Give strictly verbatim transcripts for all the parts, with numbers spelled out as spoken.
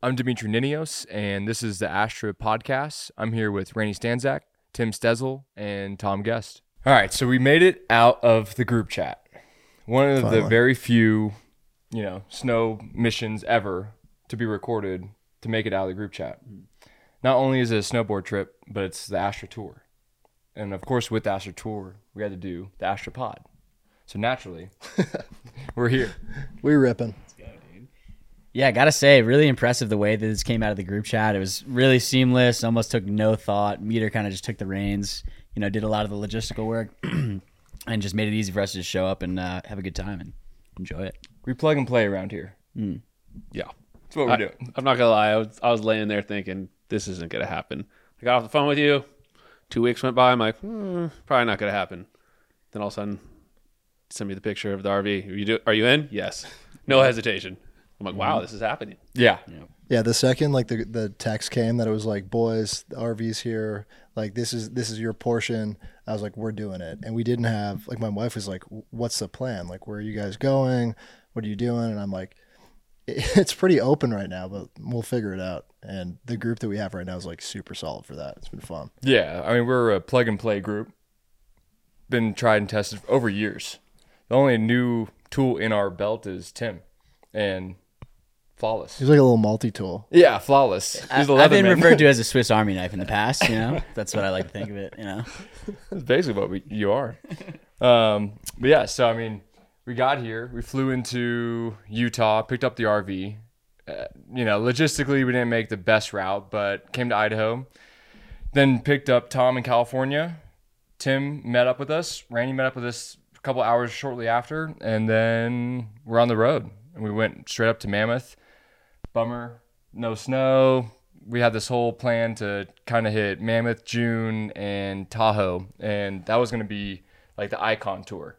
I'm Dimitri Ninios, and this is the Astra Podcast. I'm here with Randy Stanzak, Tim Stezel, and Tom Guest. All right, so we made it out of the group chat. One of Finally. the very few, you know, snow missions ever to be recorded to make it out of the group chat. Not only is it a snowboard trip, but it's the Astra Tour. And of course, with the Astra Tour, we had to do the Astra Pod. So naturally, we're here. We're ripping. Yeah, I gotta say, really impressive the way that this came out of the group chat. It was really seamless, almost took no thought. Meter kind of just took the reins, you know, did a lot of the logistical work, and just made it easy for us to just show up and uh, have a good time and enjoy it. We plug and play around here. Mm. Yeah. That's what we're I, doing. I'm not gonna lie, I was, I was laying there thinking, this isn't gonna happen. I got off the phone with you, two weeks went by, I'm like, hmm, probably not gonna happen. Then all of a sudden, send me the picture of the R V. Are you, do, are you in? Yes. No hesitation. I'm like, wow, this is happening. Yeah. yeah. Yeah, the second like the the text came that it was like, boys, the R V's here. Like this is this is your portion. I was like, we're doing it. And we didn't have like my wife was like, what's the plan? Like, where are you guys going? What are you doing? And I'm like, it's pretty open right now, but we'll figure it out. And the group that we have right now is like super solid for that. It's been fun. Yeah, I mean, we're a plug and play group. Been tried and tested for over years. The only new tool in our belt is Tim. And Flawless. He's like a little multi-tool. Yeah, Flawless. He's I, the I've been Leatherman. referred to as a Swiss Army knife in the past, you know? That's what I like to think of it, you know? That's basically what we, you are. Um, but yeah, so I mean, we got here. We flew into Utah, picked up the R V. Uh, you know, logistically, we didn't make the best route, but came to Idaho. Then picked up Tom in California. Tim met up with us. Randy met up with us a couple hours shortly after. And then we're on the road. And we went straight up to Mammoth. Bummer, no snow. We had this whole plan to kind of hit Mammoth, June, and Tahoe, and that was going to be like the Icon Tour.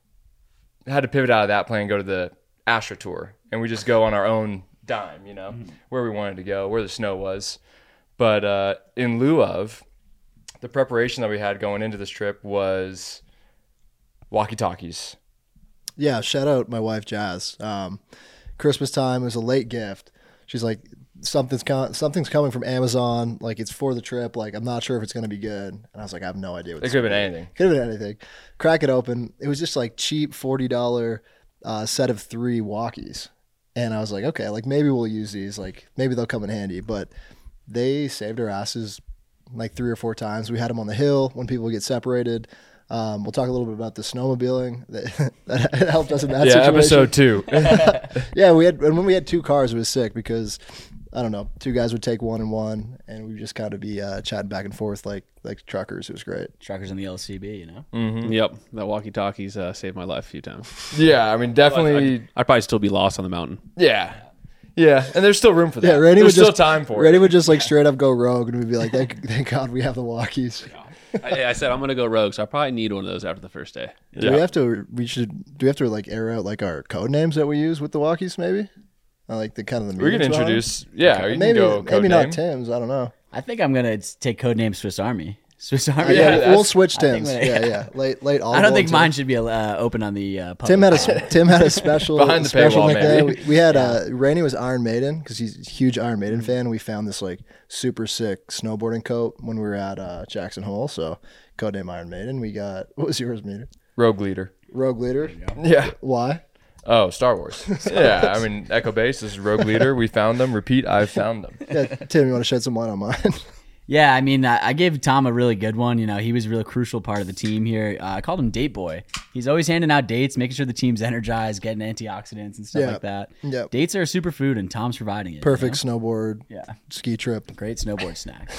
I had to pivot out of that plan and go to the Astra Tour, and we just go on our own dime, you know, mm-hmm. where we wanted to go, where the snow was. But uh, in lieu of, the preparation that we had going into this trip was walkie-talkies. Yeah, shout out my wife, Jazz. Um, Christmas time, it was a late gift. She's like, something's com- something's coming from Amazon. Like, it's for the trip. Like, I'm not sure if it's going to be good. And I was like, I have no idea. What it could have been anything. Could have been anything. Crack it open. It was just like cheap forty dollars uh, set of three walkies. And I was like, okay, like maybe we'll use these. Like, maybe they'll come in handy. But they saved our asses like three or four times. We had them on the hill when people get separated. Um, we'll talk a little bit about the snowmobiling that, that helped us in that yeah, situation. episode two. yeah, we had and when we had two cars, it was sick because I don't know, two guys would take one and one, and we would just kind of be uh, chatting back and forth like like truckers. It was great. Truckers in the L C B, you know. Mm-hmm. Yep, that walkie-talkies uh, saved my life a few times. Yeah, I mean, definitely. I'd, I'd probably still be lost on the mountain. Yeah. Yeah, and there's still room for that. Yeah, Randy there's would still just, time for Randy it. would just like straight up go rogue, and we'd be like, thank, thank God we have the walkies. Yeah. I, I said I'm gonna go rogue, so I probably need one of those after the first day. Do yeah. we have to? We should. Do we have to like air out like our code names that we use with the walkies? Maybe. I like the kind of the. We can introduce. Yeah, okay. you maybe can go maybe code not name. Tim's. I don't know. I think I'm gonna take codename Swiss Army. Swiss Army. Yeah, Yeah, we'll switch Tim's. gonna, yeah, yeah. Late, late. I don't think mine should be uh, open on the uh, public. Tim had a Tim had a special Behind the special paywall, nickname. maybe. We, we had uh, Rainey was Iron Maiden because he's a huge Iron Maiden fan. We found this like super sick snowboarding coat when we were at uh, Jackson Hole. So codename Iron Maiden. We got what was yours, Meter? Rogue Leader. Rogue Leader. Yeah. Why? Oh, Star Wars. yeah, I mean, Echo Base is Rogue Leader. We found them. Repeat, I've found them. Yeah, Tim, you want to shed some light on mine? Yeah, I mean, I, I gave Tom a really good one. You know, he was a really crucial part of the team here. Uh, I called him Date Boy. He's always handing out dates, making sure the team's energized, getting antioxidants and stuff Yeah. like that. Yeah. Dates are a superfood, and Tom's providing it. Perfect you know? snowboard. Yeah. Ski trip. Great snowboard snack.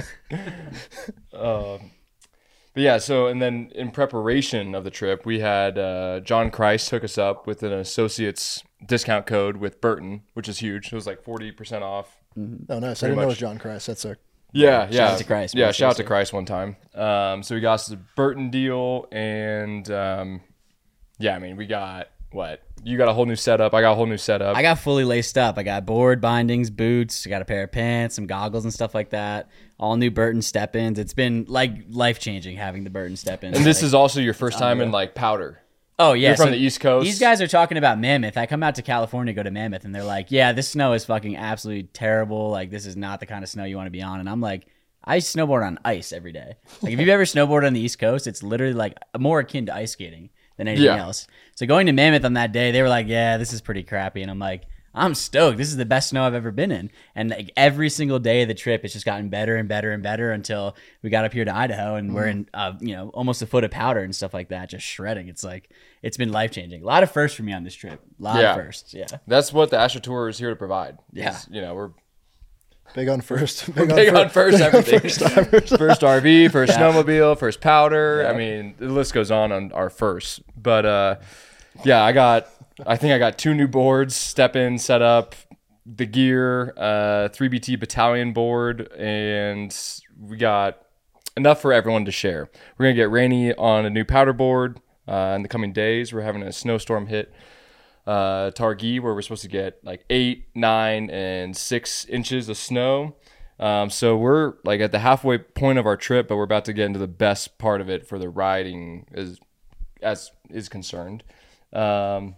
Um, but yeah, so, and then in preparation of the trip, we had uh, John Christ hook us up with an associate's discount code with Burton, which is huge. It was like forty percent off. Oh, nice. I Pretty didn't know it much. was John Christ. That's sick. Yeah, yeah. Shout out to Christ. Yeah, man. shout out to Christ one time. Um, so we got us the Burton deal, and um, yeah, I mean, we got what? You got a whole new setup. I got a whole new setup. I got fully laced up. I got board bindings, boots. I got a pair of pants, some goggles and stuff like that. All new Burton step-ins. It's been like life-changing having the Burton step-ins. and this like, is also your first time in unreal. like powder. Oh yeah, You're from so the East Coast. These guys are talking about Mammoth. I come out to California, go to Mammoth, and they're like, "Yeah, this snow is fucking absolutely terrible. Like, this is not the kind of snow you want to be on." And I'm like, I snowboard on ice every day. Like, if you've ever snowboarded on the East Coast, it's literally like more akin to ice skating than anything Yeah. else. So going to Mammoth on that day, they were like, "Yeah, this is pretty crappy," and I'm like, I'm stoked. This is the best snow I've ever been in. And like every single day of the trip, it's just gotten better and better and better until we got up here to Idaho and we're in, uh, you know, almost a foot of powder and stuff like that, just shredding. It's like, it's been life changing. A lot of firsts for me on this trip. A lot Yeah. of firsts. Yeah. That's what the Astro Tour is here to provide. Yeah. Is, you know, we're Big on first. big on first everything. First First R V, first snowmobile, first powder. I mean, the list goes on on our firsts. But uh, yeah, I got, I think I got two new boards, step in, set up, the gear, uh, three B T battalion board, and we got enough for everyone to share. We're going to get Rainey on a new powder board uh, in the coming days. We're having a snowstorm hit uh, Targhee where we're supposed to get like eight, nine, and six inches of snow. Um, so we're like at the halfway point of our trip, but we're about to get into the best part of it for the riding as as is concerned. Um,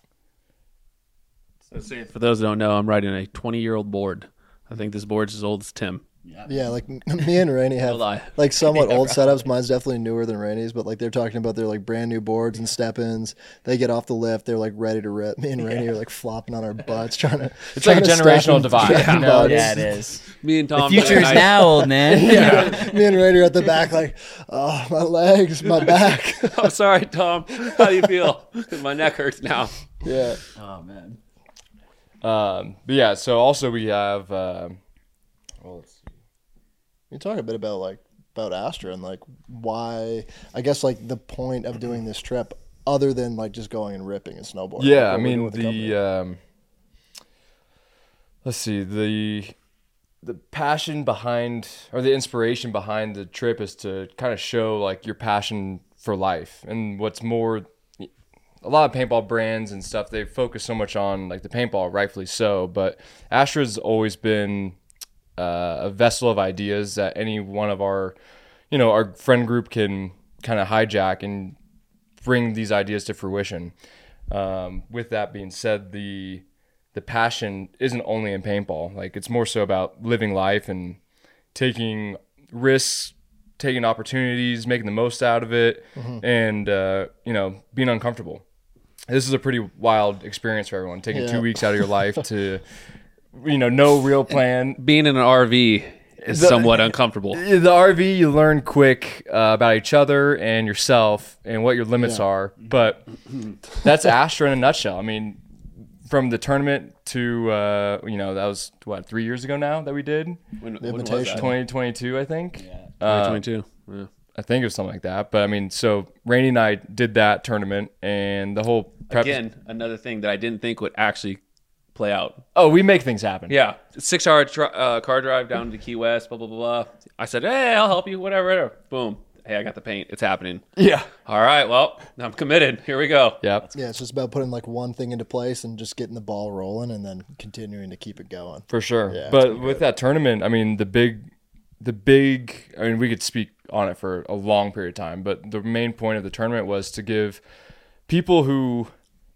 For those that don't know, I'm riding a twenty-year-old board. I think this board's as old as Tim. Yeah, like me and Rainey have lie. like somewhat Yeah, old bro. setups. Mine's definitely newer than Rainey's, but like they're talking about their like brand new boards and step-ins. They get off the lift, they're like ready to rip. Me and Rainey are like flopping on our butts trying to. It's like a generational divide, you know? Yeah, it is. Me and Tom. The future's nice- now, old man. yeah. Me and Rainey are at the back, like, oh, my legs, my back. I'm sorry, Tom. How do you feel? My neck hurts now. Yeah. Oh, man. Um, but yeah, so also we have, um, well, let's see. You talk a bit about like about Astra and like why I guess like the point of doing this trip other than like just going and ripping and snowboarding. Yeah, Like, I what we're doing mean with company. the um, let's see the the passion behind or the inspiration behind the trip is to kind of show like your passion for life and what's more. A lot of paintball brands and stuff they focus so much on like the paintball, rightfully so, but Astra's always been uh, a vessel of ideas that any one of our, you know, our friend group can kind of hijack and bring these ideas to fruition. Um, with that being said, the the passion isn't only in paintball. Like it's more so about living life and taking risks, taking opportunities, making the most out of it, and uh, you know, being uncomfortable. This is a pretty wild experience for everyone. Taking Yeah. two weeks out of your life to, you know, no real plan. Being in an R V is The- somewhat uncomfortable. The R V, you learn quick uh, about each other and yourself and what your limits Yeah. are. But that's Astra in a nutshell. I mean, from the tournament to, uh, you know, that was, what, three years ago now that we did? When, The when was invitation. that? twenty twenty-two, I think. Yeah. Uh, twenty twenty-two. Yeah. I think it was something like that. But, I mean, so Rainey and I did that tournament and the whole prep. Again, another thing that I didn't think would actually play out. Oh, we make things happen. Yeah, six hour dri- uh, car drive down to Key West. Blah blah blah blah. I said, "Hey, I'll help you. Whatever." whatever. Boom. Hey, I got the paint. It's happening. Yeah. All right. Well, I'm committed. Here we go. Yep. Yeah, it's just about putting like one thing into place and just getting the ball rolling and then continuing to keep it going. For sure. Yeah, it's but been with that tournament, I mean, the big, the big, I mean, we could speak on it for a long period of time, but the main point of the tournament was to give people who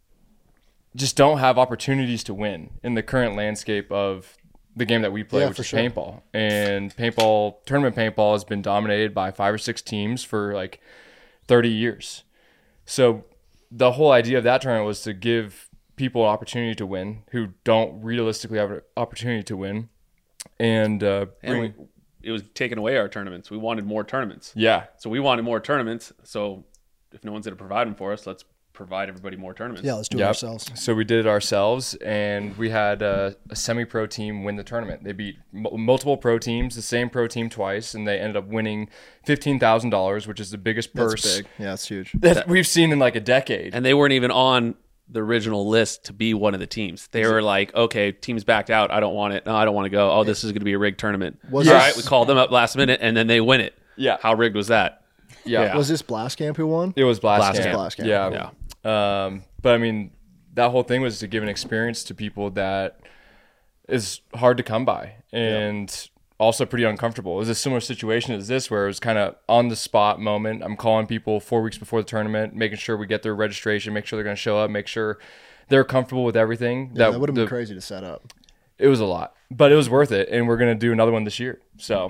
just don't have opportunities to win in the current landscape of the game that we play, Yeah, which for is sure. paintball. And paintball, tournament paintball has been dominated by five or six teams for like thirty years. So the whole idea of that tournament was to give people an opportunity to win who don't realistically have an opportunity to win. And, uh, And bring, we, it was taking away our tournaments. We wanted more tournaments. yeah, So we wanted more tournaments. So if no one's going to provide them for us, let's provide everybody more tournaments. Yeah, let's do it Yep. ourselves. So we did it ourselves, and we had a, a semi-pro team win the tournament. They beat m- multiple pro teams, the same pro team twice, and they ended up winning fifteen thousand dollars, which is the biggest purse That's big. Yeah, it's huge. that we've seen in like a decade. And they weren't even on the original list to be one of the teams. They were like, okay, teams backed out. I don't want it. No, I don't want to go. Oh, this is going to be a rigged tournament. Was All this- right, we called them up last minute, and then they win it. Yeah. How rigged was that? yeah. Yeah. Was this Blast Camp who won? It was Blast, Blast Camp. Camp. Blast Camp. Yeah. Yeah. Um, but I mean, that whole thing was to give an experience to people that is hard to come by. And also pretty uncomfortable. It was a similar situation as this where it was kind of on the spot moment. I'm calling people four weeks before the tournament, making sure we get their registration, make sure they're going to show up, make sure they're comfortable with everything. Yeah, that, that would have been crazy to set up. It was a lot, but it was worth it. And we're going to do another one this year. So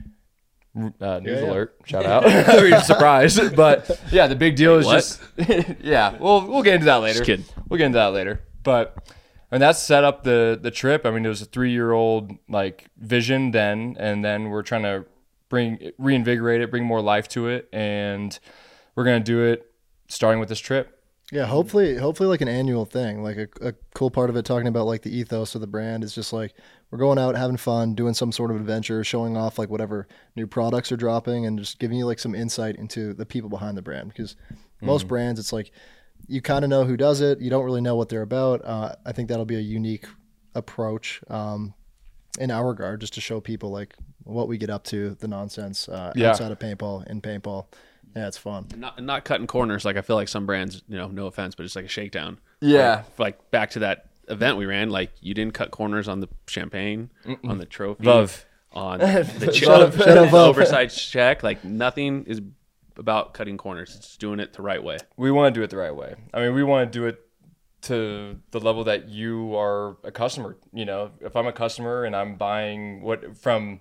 uh, news yeah, yeah. alert, shout out. We're surprised. But yeah, the big deal is What? just, yeah, we'll, we'll get into that later. Just kidding. We'll get into that later. But and that's set up the the trip. I mean, it was a three year old like vision then, and then we're trying to bring reinvigorate it, bring more life to it, and we're gonna do it starting with this trip. Yeah, hopefully, hopefully like an annual thing. Like a, a cool part of it, talking about like the ethos of the brand is just like we're going out having fun, doing some sort of adventure, showing off like whatever new products are dropping, and just giving you like some insight into the people behind the brand. Because most brands, it's like you kind of know who does it, you don't really know what they're about. Uh, I think that'll be a unique approach um, in our regard, just to show people like what we get up to, the nonsense uh, Yeah. outside of paintball, in paintball. Yeah, it's fun. Not not cutting corners. Like I feel like some brands, you know, no offense, but it's like a shakedown. Yeah. Like, like back to that event we ran. Like you didn't cut corners on the champagne, on the trophy, Love. on the, che- Shut up, shut up, the Love. oversized check. Like nothing is about cutting corners. It's doing it the right way. We want to do it the right way. I mean, we want to do it to the level that you are a customer. You know, if I'm a customer and I'm buying what from,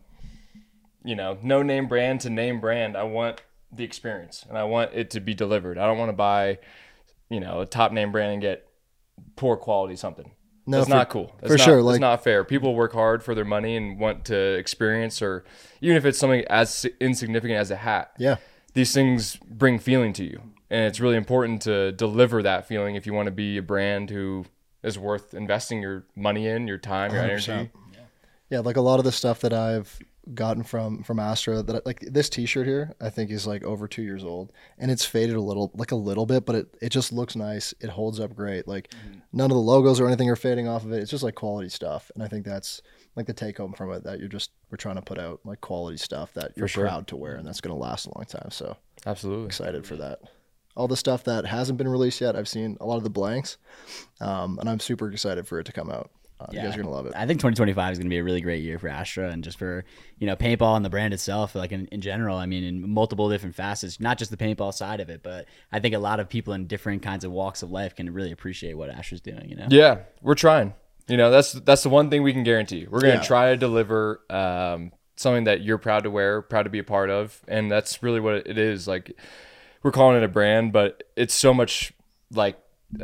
you know, no name brand to name brand, I want the experience and I want it to be delivered. I don't want to buy, you know, a top name brand and get poor quality something. No, That's for- not cool. That's for not, sure, That's like- not fair. People work hard for their money and want to experience, or even if it's something as insignificant as a hat. Yeah. These things bring feeling to you, and it's really important to deliver that feeling if you want to be a brand who is worth investing your money in, your time, your one hundred percent. energy. Yeah, like a lot of the stuff that I've gotten from from Astra, that I- like this T-shirt here, I think is like over two years old, and it's faded a little, like a little bit, but it, it just looks nice. It holds up great. Like none of the logos or anything are fading off of it. It's just like quality stuff, and I think that's like the take home from it, that you're just we're trying to put out like quality stuff that you're sure. proud to wear, and that's going to last a long time. So Absolutely. excited for that. All the stuff that hasn't been released yet, I've seen a lot of the blanks, um, and I'm super excited for it to come out. Uh, You guys are gonna love it. I think twenty twenty-five is going to be a really great year for Astra and just for, you know, paintball and the brand itself, like in, in general. I mean, in multiple different facets, not just the paintball side of it, but I think a lot of people in different kinds of walks of life can really appreciate what Astra's doing, you know? Yeah, we're trying. You know, that's that's the one thing we can guarantee. We're going to Yeah. try to deliver um, something that you're proud to wear, proud to be a part of, and that's really what it is. Like, we're calling it a brand, but it's so much like,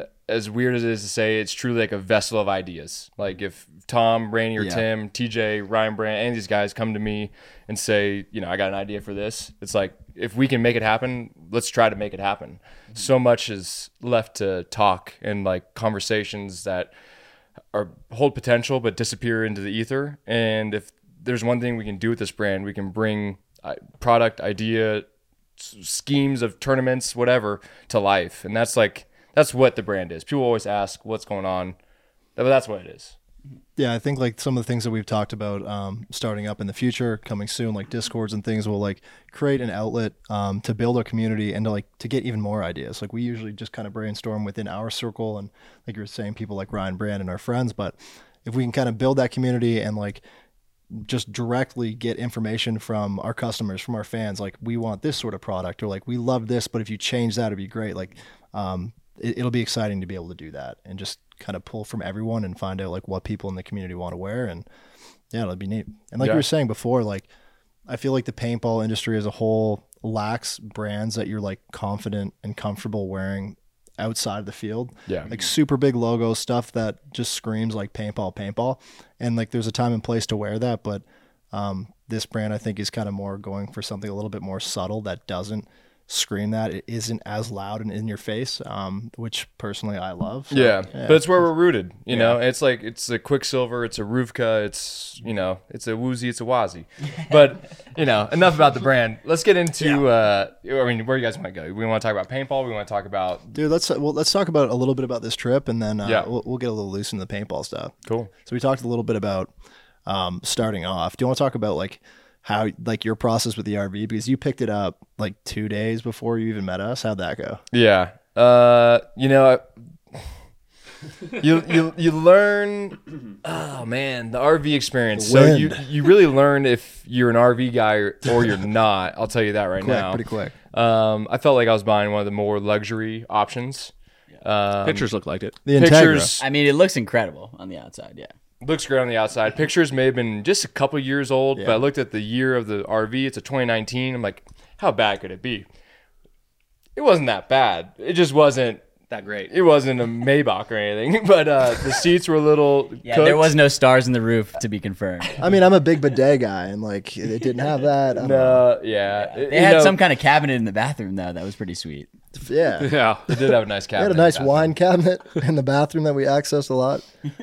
as weird as it is to say, it's truly like a vessel of ideas. Like if Tom, Rainey, or Yeah. Tim, T J, Ryan Brand, any of these guys come to me and say, you know, I got an idea for this. It's like, if we can make it happen, let's try to make it happen. So much is left to talk and like conversations that are hold potential but disappear into the ether. And if there's one thing we can do with this brand, we can bring uh, product, idea, s- schemes of tournaments, whatever, to life. And that's like, that's what the brand is. People always ask what's going on, but that's what it is. Yeah, I think like some of the things that we've talked about um, starting up in the future, coming soon, like Discords and things, will like create an outlet um, to build our community and to like to get even more ideas. Like we usually just kind of brainstorm within our circle, and like you were saying, people like Ryan Brand and our friends. But if we can kind of build that community and like just directly get information from our customers, from our fans, like we want this sort of product, or like we love this, but if you change that, it'd be great. Like um, it, it'll be exciting to be able to do that and just kind of pull from everyone and find out like what people in the community want to wear. And yeah, it'll be neat. And like Yeah. you were saying before, like I feel like the paintball industry as a whole lacks brands that you're like confident and comfortable wearing outside of the field. Yeah. Like super big logo stuff that just screams like paintball, paintball. And like there's a time and place to wear that. But um, this brand I think is kind of more going for something a little bit more subtle that doesn't scream that. It isn't as loud and in your face, um, which personally I love. So, Yeah. But it's where we're rooted, you know. It's like it's a Quicksilver, it's a Ruvka, it's, you know, it's a Woozy, it's a Wazzy. But, you know, enough about the brand. Let's get into uh I mean, where you guys want to go? We want to talk about paintball, we want to talk about Dude, let's well let's talk about a little bit about this trip, and then uh, Yeah. we'll, we'll get a little loose in the paintball stuff. cool. So we talked a little bit about um, starting off. Do you want to talk about like how like your process with the R V, because you picked it up like two days before you even met us? How'd that go? Yeah. Uh, you know, you you you learn. Oh man, the R V experience. The So wind. you you really learn if you're an R V guy or, or you're not. I'll tell you that right quick, now. pretty quick. Um, I felt like I was buying one of the more luxury options. Um, Pictures look like it. The Integra. pictures I mean, it looks incredible on the outside. Yeah. looks great on the outside. Pictures may have been just a couple years old, Yeah. but I looked at the year of the R V. It's a twenty nineteen. I'm like, how bad could it be? It wasn't that bad. It just wasn't. That great. It wasn't a Maybach or anything, but uh, the seats were a little. Yeah, cooked. there was no stars in the roof to be confirmed. I mean, I'm a big bidet guy, and like it didn't have that. I don't know. No, yeah. It- They you had know, some kind of cabinet in the bathroom though. That was pretty sweet. Yeah, Yeah. It did have a nice we cabinet. had a in the nice bathroom. wine cabinet in the bathroom that we accessed a lot.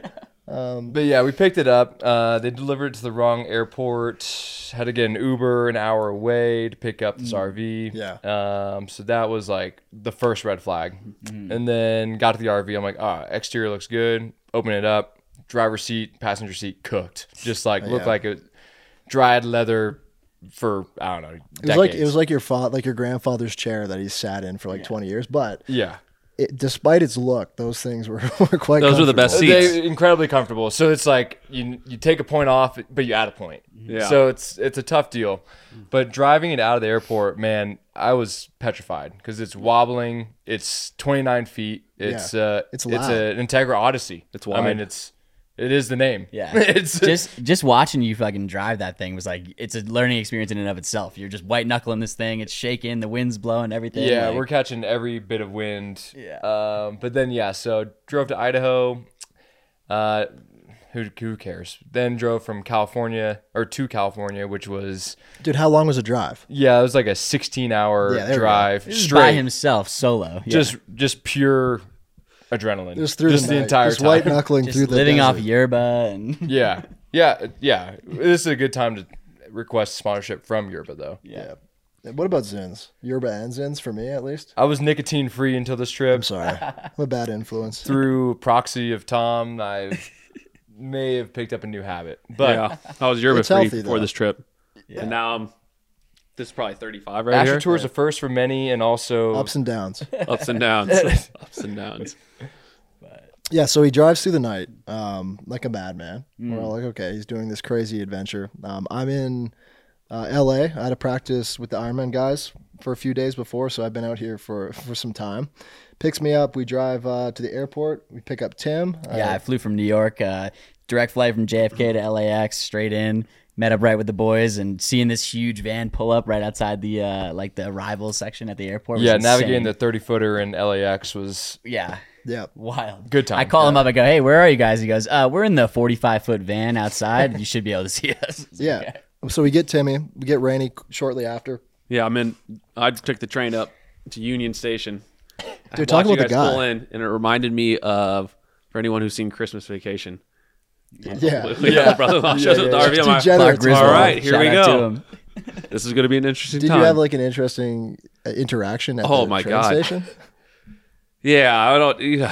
But yeah, we picked it up. Uh, they delivered it to the wrong airport. Had to get an Uber an hour away to pick up this R V. Yeah. Um, so that was like the first red flag. And then got to the R V. I'm like, ah, exterior looks good. Open it up. Driver's seat, passenger seat cooked. Just like looked Yeah. like it dried leather for I don't know. It was like it was like your fa- like your grandfather's chair that he sat in for like twenty years. But yeah. it, despite its look, those things were, were quite. Those were the best comfortable. seats. They incredibly comfortable. So it's like you you take a point off, but you add a point. Yeah. So it's it's a tough deal. But driving it out of the airport, man, I was petrified because it's wobbling. It's twenty-nine feet. It's Yeah. uh It's it's loud. an Integra Odyssey. It's I wide. mean, it's it is the name. Yeah. it's just just watching you fucking drive that thing was like it's a learning experience in and of itself. You're just white knuckling this thing. It's shaking. The wind's blowing. Everything. yeah. like- We're catching every bit of wind. Yeah. Um. But then yeah. So drove to Idaho. Uh. Who, who cares? Then drove from California or to California, which was Dude, how long was the drive? yeah, it was like a sixteen hour Yeah, there we go. drive Just straight, by himself, solo. Yeah. just just pure adrenaline, Just through just the, the, night, entire just time. white knuckling just through the living off desert. yerba and yeah, yeah, yeah. This is a good time to request sponsorship from Yerba, though. Yeah. What about Zins? Yerba and Zins for me, at least. I was nicotine free until this I'm trip. sorry, I'm a bad influence. Through proxy of Tom, I may have picked up a new habit, but yeah. I was yerba It's free healthy, before though. this trip. And now I'm this is probably thirty-five right Astro here. Tour is a first for many, and also Ups and downs. Ups and downs. Ups and downs. Yeah, so he drives through the night, um, like a madman. We're all like, okay, he's doing this crazy adventure. Um, I'm in uh, L A. I had a practice with the Ironman guys for a few days before, so I've been out here for, for some time. Picks me up. We drive uh, to the airport. We pick up Tim. Uh, yeah, I flew from New York, uh, direct flight from J F K to L A X, straight in. Met up right with the boys, and seeing this huge van pull up right outside the uh, like the arrivals section at the airport. Was yeah, insane. navigating the thirty footer in L A X was yeah. Yeah. Wild. Good time. I call him up. I go, hey, where are you guys? He goes, uh, we're in the forty-five foot van outside. You should be able to see us. Yeah. So we get Timmy. We get Rainey shortly after. Yeah, I'm in I took the train up to Union Station. Dude, talk Watched about you the guys pull guy. in, and it reminded me of for anyone who's seen Christmas Vacation. Yeah. Yeah, brother-in-law shows up the R V. I'm like, Degenerate. Clark Griswold. all right, here Shout we out to go. him. This is going to be an interesting Did time. you have like an interesting uh, interaction at Oh, the my train God. station? yeah, I don't. Yeah,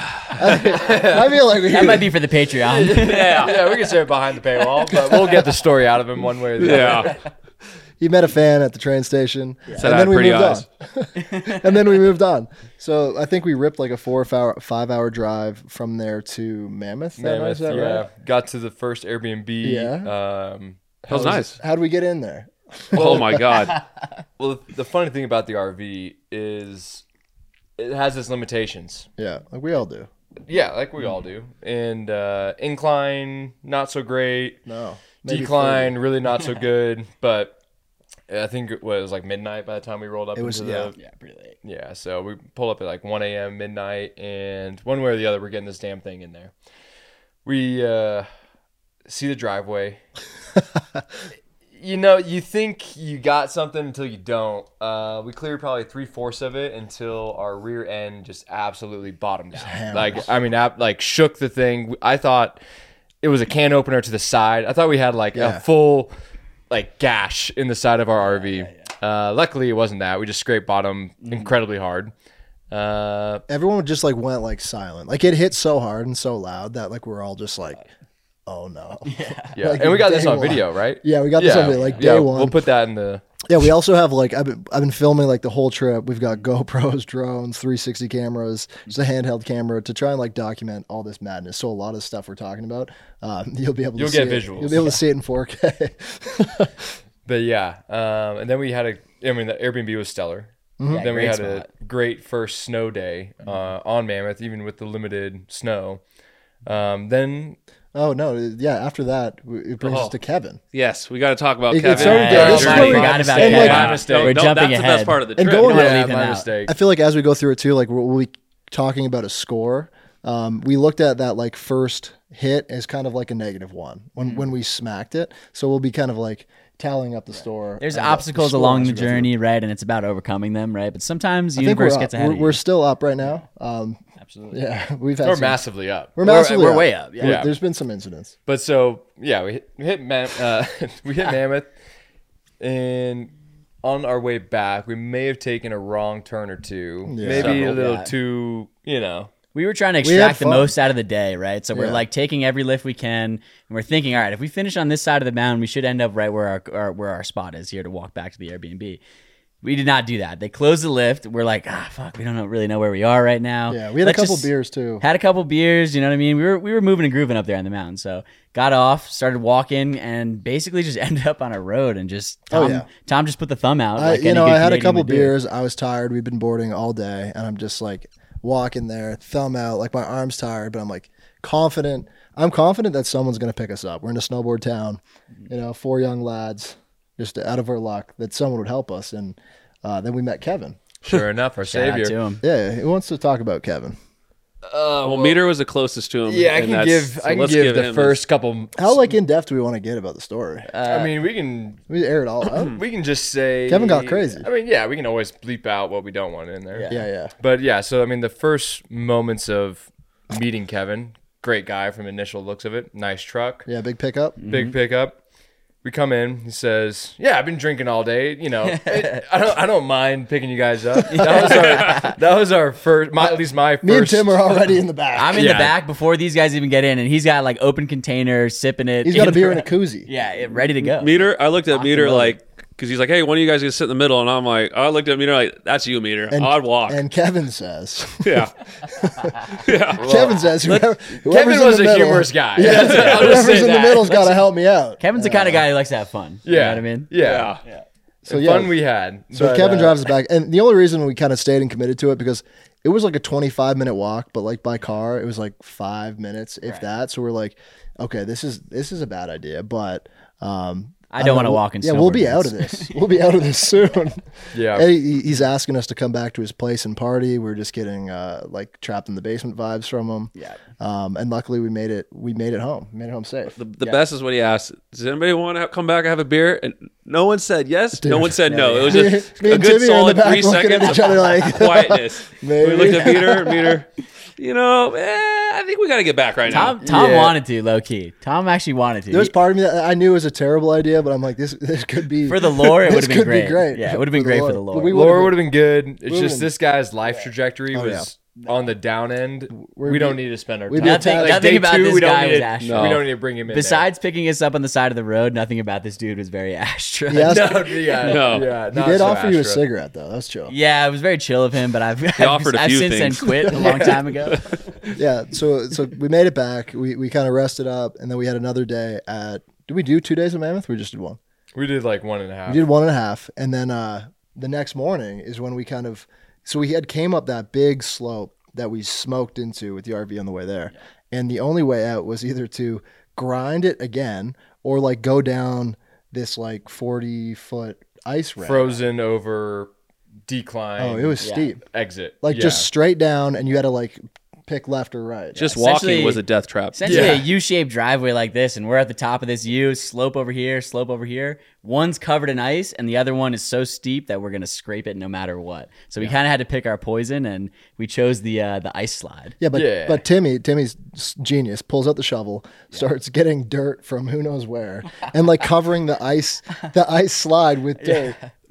I feel like we That might be for the Patreon. yeah. yeah, we can say it behind the paywall, but we'll get the story out of him one way or the other. yeah. he met a fan at the train station, Said and I then had we pretty moved eyes. on. And then we moved on. So I think we ripped like a four or five, five hour drive from there to Mammoth. that night, Mammoth, is that yeah. right? Got to the first Airbnb. Yeah. Um, That was nice. How'd we get in there? Oh my god. well, the funny thing about the R V is it has its limitations. Yeah, like we all do. Yeah, like we all do. And uh, incline, not so great. No. maybe Decline, really not so good. But I think it was like midnight by the time we rolled up It was- into yeah. the yeah, pretty late. Yeah, so we pull up at like one a.m., midnight, and one way or the other, we're getting this damn thing in there. We uh, see the driveway. You know, you think you got something until you don't. Uh, we cleared probably three-fourths of it until our rear end just absolutely bottomed out. hammers. Like, I mean, ap- like shook the thing. I thought it was a can opener to the side. I thought we had like Yeah. a full like gash in the side of our R V. Uh, luckily, it wasn't that. We just scraped bottom incredibly hard. Uh, Everyone just like went like silent. Like it hit so hard and so loud that like we're all just like, oh no. yeah, Like, and we got this day on one. video, right? Yeah, we got this on video, like, day one. We'll put that in the Yeah, we also have like I've been I've been filming like the whole trip. We've got GoPros, drones, three sixty cameras, just a handheld camera to try and like document all this madness. So a lot of stuff we're talking about, um, you'll be able to You'll see get it. visuals. You'll be able to see it in four K. But yeah, um, and then we had a. I mean, the Airbnb was stellar. Yeah, Then we great had spot. a great first snow day uh, on Mammoth, even with the limited snow. Um, then Oh no, yeah. After that, it brings Oh. us to Kevin. Yes, we got to talk about It- it Kevin. started there. and This is journey. where we forgot about And, Kevin. like- My mistake. No, We're no, jumping that's the ahead. best part of the And trip. going don't wanna yeah, leave him my out. mistake. I feel like as we go through it too, like we'll we'll be talking about a score. Um, we looked at that like first hit as kind of like a negative one when Mm-hmm. when we smacked it. So we'll be kind of like tallying up the store. There's uh, obstacles score along as the we go through. journey, right? And it's about overcoming them, right? But sometimes the I think we're universe up. gets ahead We're, of you. we're still up right now. Um, Absolutely. yeah, we've had we're some, massively up. we're massively we're up. way up, yeah. Yeah. There's been some incidents. But so yeah, we hit, we hit Mam- uh, we hit Mammoth, and on our way back, we may have taken a wrong turn or two, Yeah. maybe a Several, little yeah. too, you know. We were trying to We had extract the fun. most out of the day, right? So we're Yeah. like taking every lift we can, and we're thinking, all right, if we finish on this side of the mountain, we should end up right where our, our where our spot is here to walk back to the Airbnb. We did not do that. They closed the lift. We're like, ah, fuck, we don't know, really know where we are right now. Yeah, we had Let's a couple just- beers too. Had a couple beers, you know what I mean? We were we were moving and grooving up there on the mountain. So got off, started walking, and basically just ended up on a road and just Tom, Oh, yeah. Tom just put the thumb out. I, like you any know, good I had a Canadian couple would do. beers. I was tired. We've been boarding all day, and I'm just like walking there, thumb out, like my arm's tired, but I'm like confident. I'm confident that someone's gonna pick us up. We're in a snowboard town, you know, four young lads, just out of our luck that someone would help us. And uh, then we met Kevin. Sure enough, our Shout out savior. to him. Yeah, who wants to talk about Kevin? Uh, Well, Meter was the closest to him. yeah, I and can that's- give so I can let's give the him first couple. How like in depth do we want to get about the story? I mean, we can We air it all out. we can just say Kevin got crazy. I mean, yeah, we can always bleep out what we don't want in there. Yeah. Yeah, yeah. But yeah, so I mean, the first moments of meeting Kevin, great guy from initial looks of it, nice truck, Yeah, big pickup. big pickup. We come in, he says, "Yeah, I've been drinking all day. You know, it- I don't, I don't mind picking you guys up." That was our, that was our first, my, at least my first. Me and Tim are already in the back. I'm in Yeah. the back before these guys even get in, and he's got like open container, sipping it. He's got a in beer the- in a koozie. Yeah, it, ready to go. Meter, I looked at Locked Meter and loaded. like, because he's like, hey, one of you guys gonna sit in the middle, and I'm like, I looked at Meter like, that's you, Meter. And- I'd walk. And Kevin says, yeah, yeah. Kevin says, whoever, whoever's Kevin in was the a middle, humorous guy. Yeah, That's it. I'll just whoever's say in the that. middle's got to help me out. Kevin's the kind of guy who likes to have fun. Yeah, You know what I mean? Yeah, Yeah. So The yeah, fun we had. So But, Kevin uh, drives us back, and the only reason we kind of stayed and committed to it because it was like a twenty-five minute walk, but like by car it was like five minutes, if Right. that. So we're like, okay, this is this is a bad idea, but um, I don't wanna know, walk in Yeah, we'll snowboard be out boots. of this. We'll be out of this soon. Yeah. Hey, he- he's asking us to come back to his place and party. We're just getting uh, like trapped in the basement vibes from him. Yeah. Um, and luckily we made it. We made it home. Made it home safe. The, the best is when he asked, does anybody want to come back and have a beer? And no one said yes. no Dude. one said Yeah, no. yeah. It was Me- just me a and good Timmy are in the solid back three looking at seconds each other of like, quietness. Maybe. We looked at Meter, Meter, you know, eh, I think we got to get back right now. Tom Tom Yeah. wanted to, low key. Tom actually wanted to. There was He- part of me that I knew was a terrible idea, but I'm like, this this could be For the lore, it this would've been could be great. great. Yeah, it would've been great for the lore. But we Laura would've would have been good. It's would've just been- this guy's life trajectory Oh, was on the down end. We're we don't be- need to spend our we'd time. be Nothing, attached- Like, nothing day about two, this we don't guy need was to- Ash. No. We don't need to bring him in. Besides picking us up on the side of the road, nothing about this dude was very Astra. He asked- there. no, yeah, No. yeah, He not did so offer you a Astra. cigarette though. That's chill. Yeah, it was very chill of him, but I've I've, offered a I've few since things. then quit a long time ago. Yeah. So so we made it back. We we kind of rested up, and then we had another day at. Did we do two days of Mammoth? We just did one. We did like one and a half. We did one and a half, and then uh, the next morning is when we kind of. So we had came up that big slope that we smoked into with the R V on the way there, and the only way out was either to grind it again or like go down this like forty foot ice ramp. Frozen over decline. Oh, it was Yeah. steep. exit. Like Yeah. just straight down, and you had to like pick left or right. Just Essentially- walking was a death trap. Essentially Yeah. a U-shaped driveway like this, and we're at the top of this U, slope over here, slope over here. One's covered in ice, and the other one is so steep that we're gonna scrape it no matter what. So we kind of had to pick our poison, and we chose the uh, the ice slide. Yeah, but Yeah. but Timmy, Timmy's s- genius, pulls out the shovel, starts getting dirt from who knows where, and like covering the ice, the ice slide with dirt.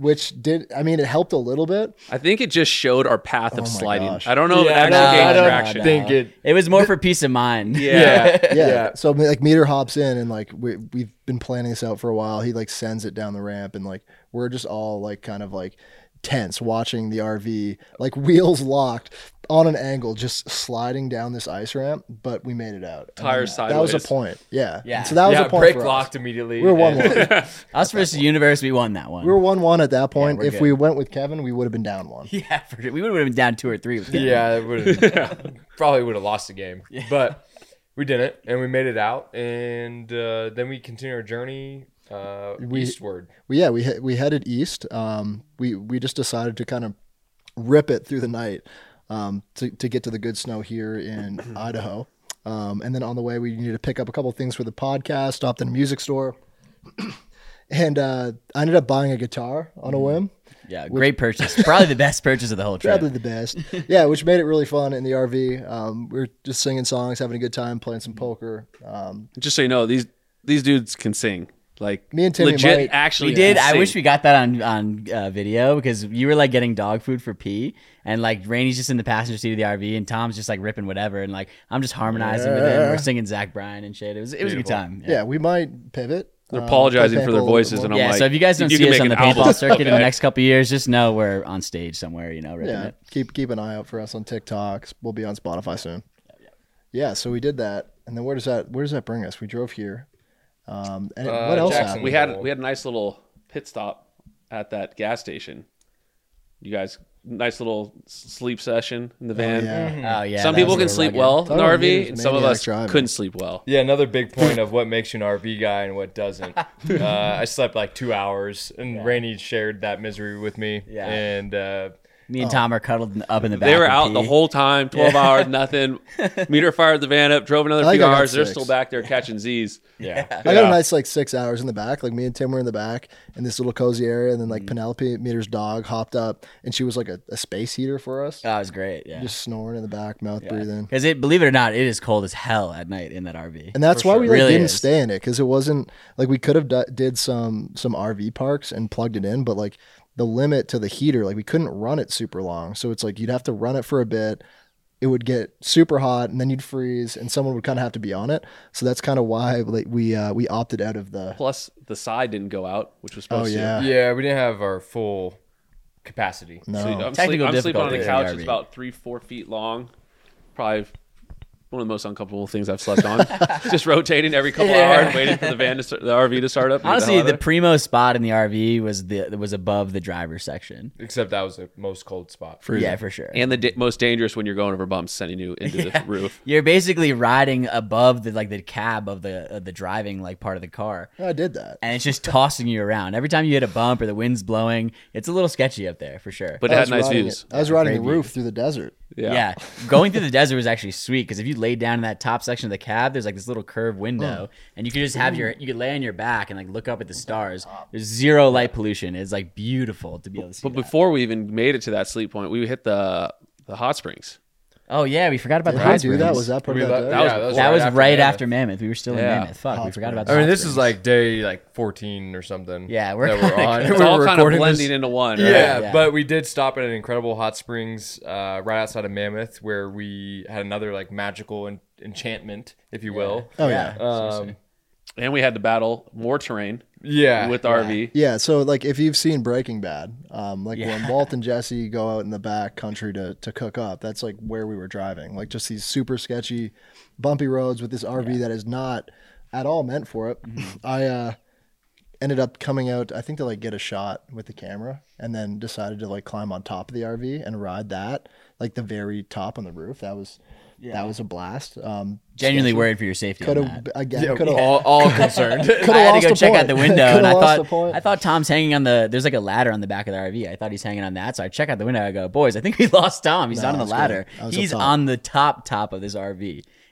which did, I mean, it helped a little bit. I think it just showed our path Oh of my sliding. gosh. I don't know if it Yeah, actually no, gained I don't traction. think it. It was more for peace of mind. Yeah. Yeah. Yeah. So like Meter hops in and like we we've been planning this out for a while. He like sends it down the ramp and like we're just all like kind of like tense watching the R V, like wheels locked on an angle, just sliding down this ice ramp. But we made it out. And Tires then That was a sideways. point. Yeah. Yeah. So that was yeah, a point brake for us. locked immediately. We were one and- one. Us versus the universe, we won that one. We were one one at that point. we're if good. we went with Kevin, we would have been down one. yeah, for sure. We would have been down two or three. With them. Yeah, it would probably would have lost the game, but we didn't, and we made it out, and uh, then we continued our journey uh, We- eastward. Well, yeah, we he- we headed east. Um, we we just decided to kind of rip it through the night um, to to get to the good snow here in Idaho. Um, and then on the way, we needed to pick up a couple things for the podcast. Stopped in a music store, and uh, I ended up buying a guitar on a whim. Yeah, great purchase. Probably the best purchase of the whole trip. Probably the best. Yeah, which made it really fun in the R V. Um, we were just singing songs, having a good time, playing some poker. Um, Just so you know, these these dudes can sing. Like Me and Timmy legit, might- actually, We did. can I sing. wish we got that on on uh, video because you were like getting dog food for pee, and like Rainey's just in the passenger seat of the R V, and Tom's just like ripping whatever, and like I'm just harmonizing with him. We're singing Zach Bryan and shit. It was it was a good Beautiful. time. yeah. we might pivot. They're um, apologizing play for their paintball a voices, little and more. I'm Yeah, like, so if you guys don't you see can us make on the an album. paintball circuit in the Okay. next couple of years, just know we're on stage somewhere, you know, ripping Yeah, it. keep keep an eye out for us on TikTok. We'll be on Spotify soon. Yeah, so we did that, and then where does that where does that bring us? We drove here, um, and Uh, what else Jackson. happened? we had we had a nice little pit stop at that gas station. You guys, nice little s- sleep session in the van. yeah. Oh yeah. Some that people was can a sleep rugged- well in Talk the about R V, years, and some of maniac us driving. couldn't sleep well. Yeah, another big point of what makes you an R V guy and what doesn't. Uh, I slept like two hours, and Rainey shared that misery with me. Yeah. And uh, Me and Tom are cuddled up in the back. They were and out the pee. whole time, twelve hours, nothing. Meter fired the van up, drove another I think few I got hours. They're six. still back there catching Z's. yeah, I got Yeah. a nice like six hours in the back. Like me and Tim were in the back in this little cozy area, and then like Penelope, Meter's dog, hopped up, and she was like a, a space heater for us, Oh, it was great. Yeah. just snoring in the back, mouth breathing. Because it, believe it or not, it is cold as hell at night in that R V. And that's For why sure. we like Really didn't is. stay in it, because it wasn't like we could have d- did some some R V parks and plugged it in, but like the limit to the heater, like we couldn't run it super long. So it's like you'd have to run it for a bit. It would get super hot, and then you'd freeze, and someone would kind of have to be on it. So that's kind of why like we uh, we opted out of the. Plus, the side didn't go out, which was Oh supposed yeah, yeah, we didn't have our full capacity. no. to. So I'm, Technical sleep, I'm sleeping on difficulty a in the couch R V. that's about three, four feet long. Probably one of the most uncomfortable things I've slept on. Just rotating every couple Yeah. hours, waiting for the van to start, the R V to start up. and get Honestly, hell out the of there. primo spot in the R V was the was above the driver's section. Except that was the most cold spot. Freezing. Yeah, for sure. and the da- most dangerous when you're going over bumps, sending you into the roof. You're basically riding above the like the cab of the of the driving like part of the car, I did that. and it's just tossing you around. Every time you hit a bump or the wind's blowing, it's a little sketchy up there for sure. But I it was had nice riding views. it- I was riding the great roof views. through the desert. Yeah. yeah. Going through the desert was actually sweet because if you laid down in that top section of the cab, there's like this little curved window, and you could just have your you could lay on your back and like look up at the stars. There's zero light pollution. It's like beautiful to be able to see. But that. before we even made it to that sleep point, we hit the the hot springs. Oh yeah, we forgot about Did the we hot do that? springs. Was that part We of le- that? yeah, day? that was- That was after right Mammoth. after Mammoth. We were still in Yeah. Mammoth. Fuck, we Hot forgot about. springs. The I mean, hot this is springs. like day like fourteen or something. Yeah, we're that we're kinda- on. It's It's We all were kind of recording this- blending into one. Right? Yeah, Yeah. but we did stop at an incredible hot springs uh, right outside of Mammoth, where we had another like magical en- enchantment, if you will. Oh yeah. Um, And we had to battle more terrain yeah, with the R V. Yeah, so like if you've seen Breaking Bad, um, like Yeah. when Walt and Jesse go out in the back country to, to cook up, that's like where we were driving. Like just these super sketchy, bumpy roads with this R V that is not at all meant for it. I uh, ended up coming out, I think, to like get a shot with the camera, and then decided to like climb on top of the R V and ride that, like the very top on the roof. That was that was a blast. Um, genuinely sketchy. worried for your safety. Could on have that. again. Yeah, Could have. all, all concerned. Coulda I had to lost go the check point. out the window, Coulda and I lost thought the point. I thought Tom's hanging on the. There's like a ladder on the back of the R V. I thought he's hanging on that, so I check out the window. I go, boys, I think we lost Tom. He's No, not on I the was ladder. good. I was up He's top. on the top top of this R V.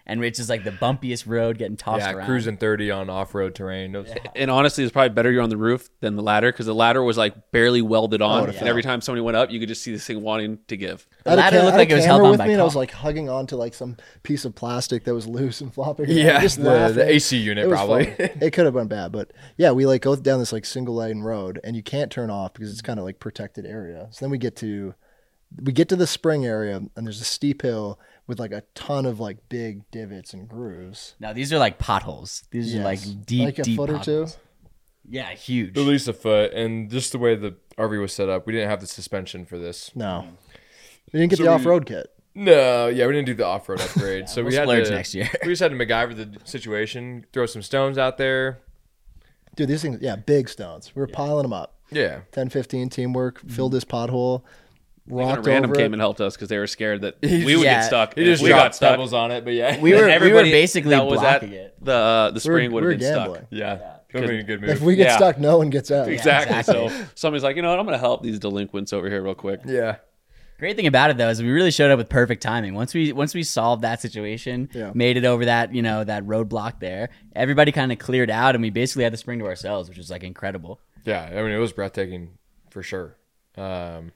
and it's just like the bumpiest road getting tossed Yeah, around. cruising thirty on off-road terrain. It was- And honestly, it's probably better you're on the roof than the ladder because the ladder was like barely welded on, Oh, and yeah. every time somebody went up, you could just see this thing wanting to give. The I had a ladder ca- looked I had like a it was held camera on with by me, and I was caul. like hugging on to like some piece of plastic that was loose and flopping. around, Yeah, just the, laughing. the A C unit It was probably. funny. It could have been bad, but yeah, we like go down this like single lane road, and you can't turn off because it's kind of like protected area. So then we get to we get to the spring area, and there's a steep hill with like a ton of like big divots and grooves. Now these are like potholes. These are Yes. like deep, Like a deep foot or two? potholes. Yeah, huge. At least a foot, and just the way the R V was set up, we didn't have the suspension for this. No, we didn't get So the we- off road kit. No, yeah, we didn't do the off-road upgrade, so we'll we had splurge to next year. we just had to MacGyver the situation, throw some stones out there. Dude, these things, yeah, big stones. We were piling them up. Yeah, ten, fifteen teamwork, filled this pothole, Even rocked a random over came it. and helped us because they were scared that He we would yeah, get stuck. he And if just we got dropped stuck. pebbles on it, but yeah, We were we were everybody basically that was at blocking it. the uh, the spring would we have were been gambling. stuck. yeah, that would be a good If move. we get Yeah. stuck, no one gets out. Exactly. exactly. So somebody's like, you know what? I'm going to help these delinquents over here real quick. Yeah, Great thing about it though is we really showed up with perfect timing. Once we once we solved that situation, Yeah. made it over that you know that roadblock there, everybody kind of cleared out, and we basically had the spring to ourselves, which was like incredible. yeah. I mean, it was breathtaking for sure. Um,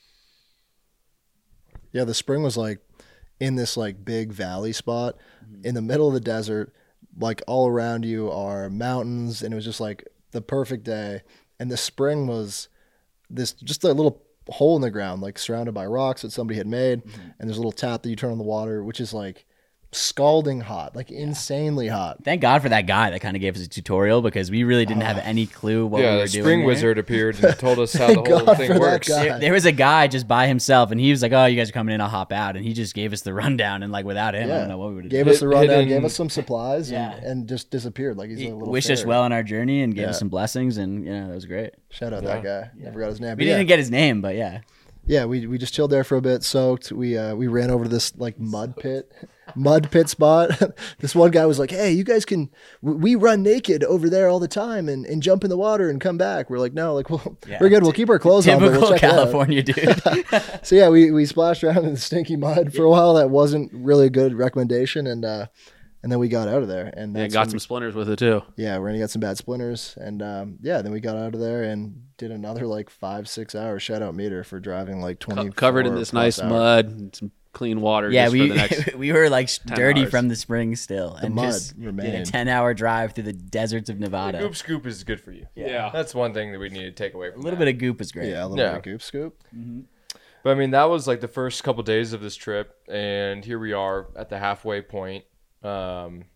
Yeah, the spring was like in this like big valley spot in the middle of the desert. Like all around you are mountains, and it was just like the perfect day. And the spring was this just a little hole in the ground, like surrounded by rocks that somebody had made. And there's a little tap that you turn on the water, which is like scalding hot, like insanely hot. Thank God for that guy that kind of gave us a tutorial because we really didn't have any clue what yeah, we were the doing. spring there. wizard appeared and told us how the Thank whole God thing for that works. guy. There, there was a guy just by himself, and he was like, "Oh, you guys are coming in. I'll hop out." And he just gave us the rundown, and like without him, I Yeah, don't know what we would have gave done. us the rundown, hidden- gave us some supplies, Yeah. and, and just disappeared. Like he's He a little wished us fairy. well on our journey and gave Yeah. us some blessings, and you know it was great. Shout out that guy. Never got his name. We but yeah. didn't get his name, but yeah, Yeah, we we just chilled there for a bit, soaked. We uh, we ran over to this like mud pit, mud pit spot. This one guy was like, "Hey, you guys can we we run naked over there all the time and, and jump in the water and come back." We're like, "No, like well, Yeah. we're good. We'll keep our clothes on, but typical we'll check it out." California dude. So yeah, we we splashed around in the stinky mud for a while. That wasn't really a good recommendation, and uh, and then we got out of there. And Yeah, that's got when some we- splinters with it too. yeah, we're gonna get some bad splinters, and um, yeah, then we got out of there and did another like five six hours. Shout out Meter for driving like twenty Co- covered in this nice mud, and some clean water. Yeah, just we for the next. we were like dirty hours. from the spring still, and mud just did a remained. ten hour drive through the deserts of The Nevada. goop scoop is good for you. Yeah. That's one thing that we need to take away from A little that. bit of goop was great. Yeah, a little Yeah. bit of goop scoop. But I mean, that was like the first couple days of this trip, and here we are at the halfway point. Um,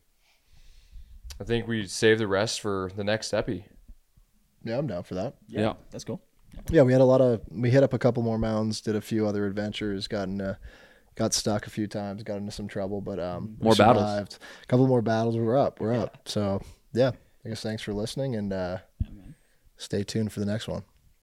I think we saved the rest for the next epi. Yeah, I'm down for that. Yeah. That's cool. Yeah, we had a lot of. We hit up a couple more mountains, did a few other adventures, got into, got stuck a few times, got into some trouble, but um, we More battles. survived. A couple more battles. We're up. We're up. So yeah, I guess thanks for listening, and uh, stay tuned for the next one.